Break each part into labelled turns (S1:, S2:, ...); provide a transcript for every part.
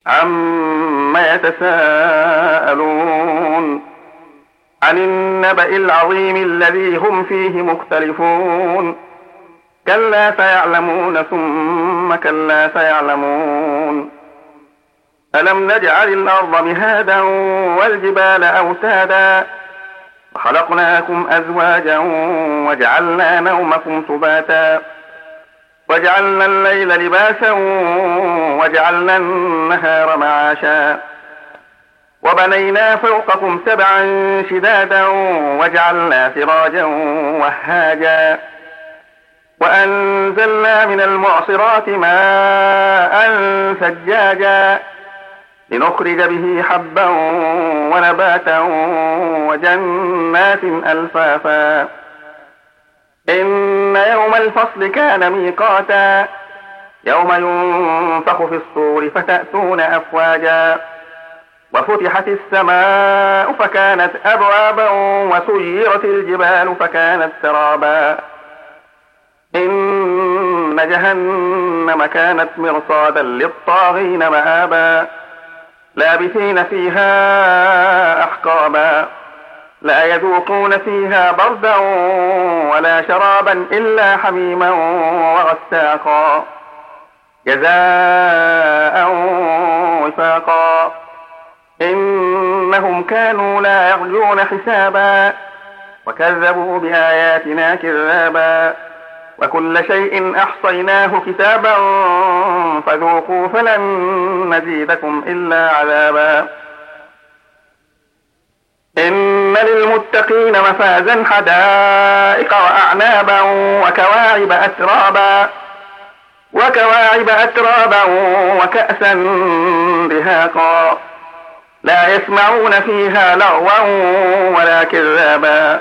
S1: عما يتساءلون عن النبأ العظيم الذي هم فيه مختلفون كلا سيعلمون ثم كلا سيعلمون ألم نجعل الأرض مهادا والجبال أوتادا وخلقناكم أزواجا وجعلنا نومكم سباتا وجعلنا الليل لباسا وجعلنا النهار معاشا وبنينا فوقكم سبعا شدادا وجعلنا سراجا وهاجا وأنزلنا من المعصرات ماء ثجاجا لنخرج به حبا ونباتا وجنات ألفافا إن يوم الفصل كان ميقاتا يوم ينفخ في الصور فتأتون أفواجا وفتحت السماء فكانت أبوابا وسيرت الجبال فكانت سرابا إن جهنم كانت مرصادا للطاغين مآبا لابثين فيها أحقابا لا يذوقون فيها بردا ولا شرابا إلا حميما وغساقا جزاء وفاقا إنهم كانوا لا يرجون حسابا وكذبوا بآياتنا كذابا وكل شيء أحصيناه كتابا فذوقوا فلن نزيدكم إلا عذابا إن للمتقين مفازا حدائق وأعنابا وكواعب أترابا وكأسا دهاقا لا يسمعون فيها لغوا ولا كذابا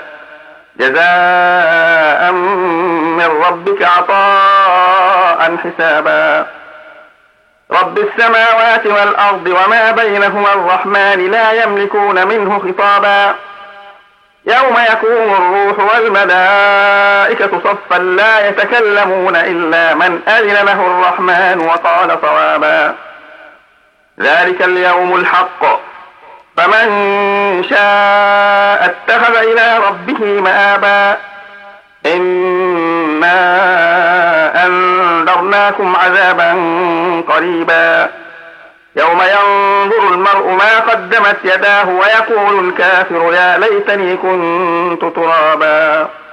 S1: جزاء من ربك عطاء حسابا رب السماوات والأرض وما بينهما الرحمن لا يملكون منه خطابا يوم يقوم الروح والملائكة صفا لا يتكلمون إلا من أذن له الرحمن وقال صوابا ذلك اليوم الحق فمن شاء اتخذ إلى ربه مآبا إنا أنذرناكم عذابا قريبا يوم ينظر المرء ما قدمت يداه ويقول الكافر يا ليتني كنت ترابا